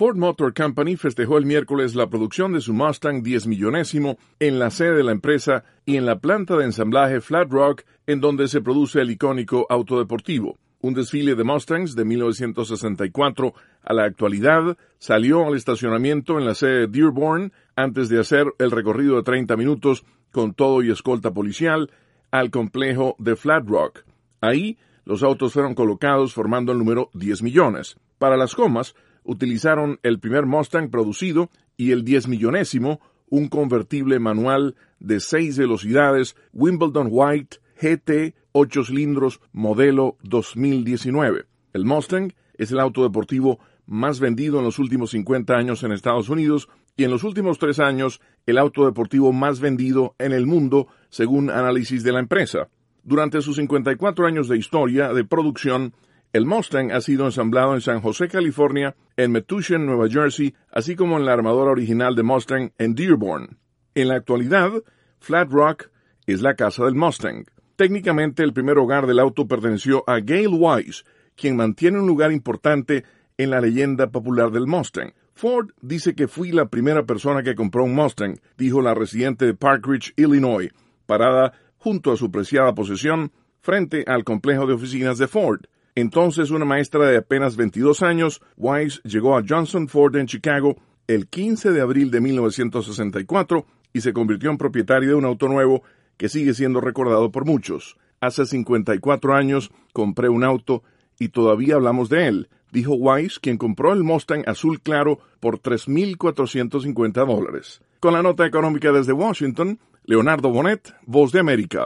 Ford Motor Company festejó el miércoles la producción de su Mustang 10 millonésimo en la sede de la empresa y en la planta de ensamblaje Flat Rock, en donde se produce el icónico auto deportivo. Un desfile de Mustangs de 1964 a la actualidad salió al estacionamiento en la sede de Dearborn antes de hacer el recorrido de 30 minutos con todo y escolta policial al complejo de Flat Rock. Ahí, los autos fueron colocados formando el número 10 millones. Para las comas, utilizaron el primer Mustang producido y el 10 millonésimo, un convertible manual de 6 velocidades Wimbledon White GT 8 cilindros modelo 2019. El Mustang es el auto deportivo más vendido en los últimos 50 años en Estados Unidos y en los últimos 3 años el auto deportivo más vendido en el mundo, según análisis de la empresa. Durante sus 54 años de historia de producción, el Mustang ha sido ensamblado en San José, California, en Metuchen, Nueva Jersey, así como en la armadora original de Mustang en Dearborn. En la actualidad, Flat Rock es la casa del Mustang. Técnicamente, el primer hogar del auto perteneció a Gail Weiss, quien mantiene un lugar importante en la leyenda popular del Mustang. Ford dice que fui la primera persona que compró un Mustang, dijo la residente de Park Ridge, Illinois, parada junto a su preciada posesión frente al complejo de oficinas de Ford. Entonces una maestra de apenas 22 años, Weiss llegó a Johnson Ford en Chicago el 15 de abril de 1964 y se convirtió en propietaria de un auto nuevo que sigue siendo recordado por muchos. Hace 54 años compré un auto y todavía hablamos de él, dijo Weiss, quien compró el Mustang azul claro por $3,450. Con la nota económica desde Washington, Leonardo Bonet, Voz de América.